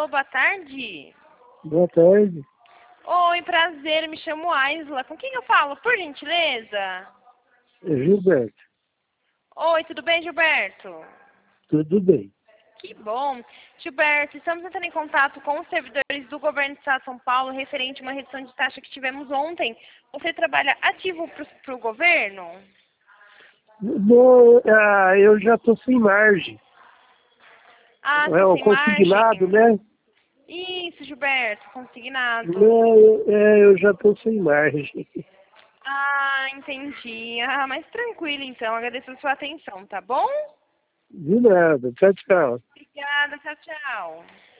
Alô, boa tarde. Boa tarde. Oi, prazer, me chamo Aisla. Com quem eu falo, por gentileza? É Gilberto. Oi, tudo bem, Gilberto? Tudo bem. Que bom. Gilberto, estamos entrando em contato com os servidores do Governo do Estado de São Paulo referente a uma redução de taxa que tivemos ontem. Você trabalha ativo para o governo? Não, eu já estou sem margem. Ah, É tá o sem margem. consignado, né? Isso, Gilberto, consignado. Eu já estou sem margem. Ah, entendi. Ah, mas tranquilo então. Agradeço a sua atenção, tá bom? De nada. Tchau, tchau. Obrigada, tchau, tchau.